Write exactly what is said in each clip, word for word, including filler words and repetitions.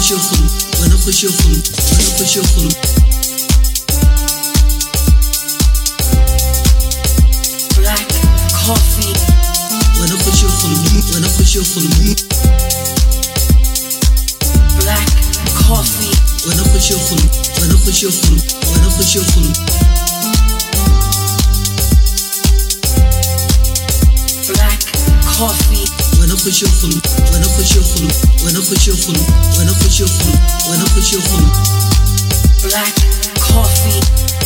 خوش خلو وانا خوش خلو وانا خوش خلو Black coffee وانا خوش خلو وانا خوش خلو Black coffee وانا خوش خلو وانا خوش خلو وانا خوش خلو Black coffee وانا خوش خلو وانا خوش خلو وانا خوش خلو وانا خوش خلو وانا خوش خلو Black coffee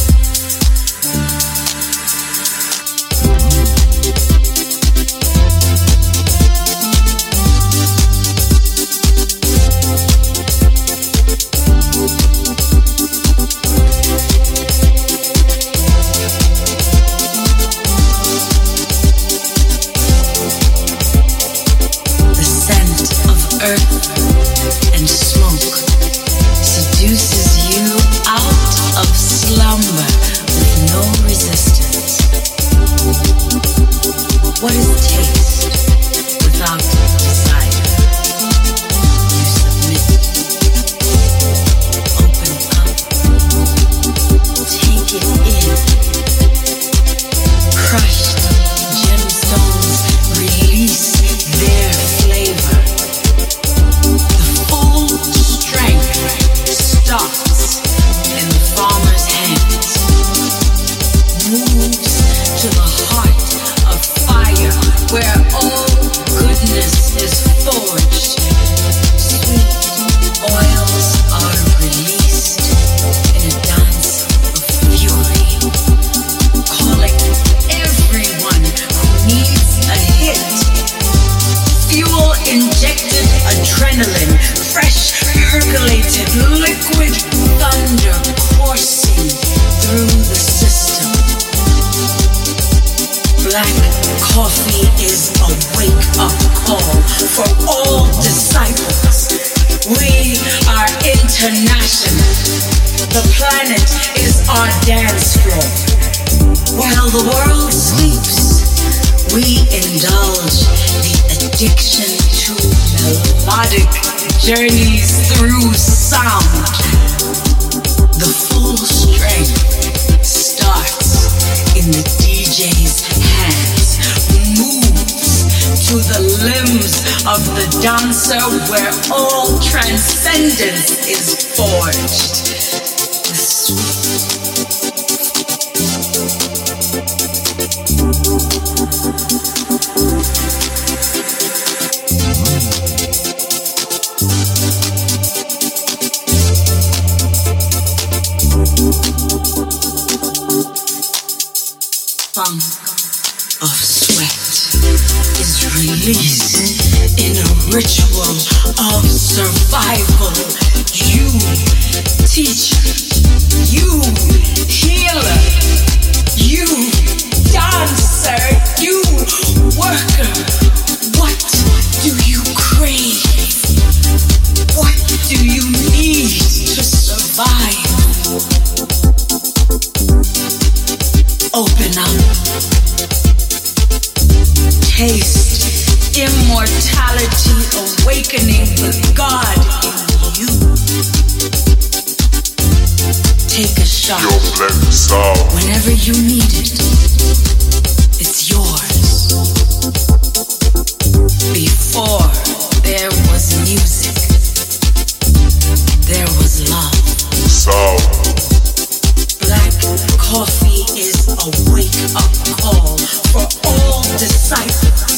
and smoke seduces you out of slumber with no resistance. What is taste without desire? You submit, open up, take it in. Crushed gemstones release their flavor. Starts in the farmer's hands, moves to the heart of fire where all goodness is forged. Sweet oils are released in a dance of fury, calling everyone who needs a hit. Fuel injected adrenaline, fresh percolated liquid thunder coursing through the system. Black coffee is a wake-up call for all disciples. We are international. The planet is our dance floor. While the world sleeps, we indulge the addiction to melodic journeys through sound. The full strength starts in the D J's hands, moves to the limbs of the dancer where all transcendence is forged. The funk of sweat is released in a ritual of survival. You, teacher, you, healer, you, dancer, you, worker, what do you crave? What do you need to survive? Open up. Taste immortality awakening the God in you. Take a shot. Whenever you need it, it's yours. Before there was music, there was love. Soul. Black coffee is a wake-up call for all disciples.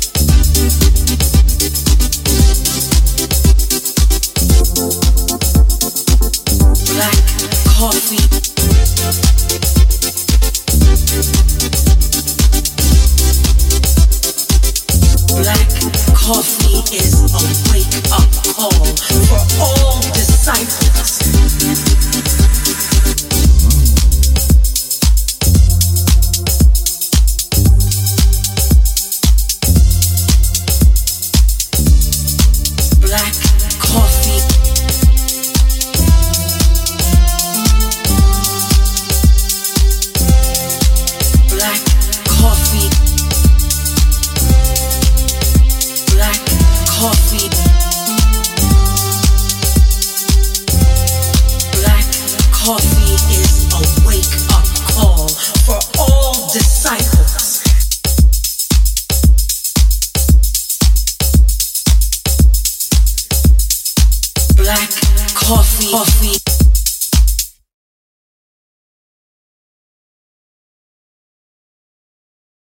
Black coffee. Black coffee is a wake-up call for all disciples. Black coffee. black coffee, coffee.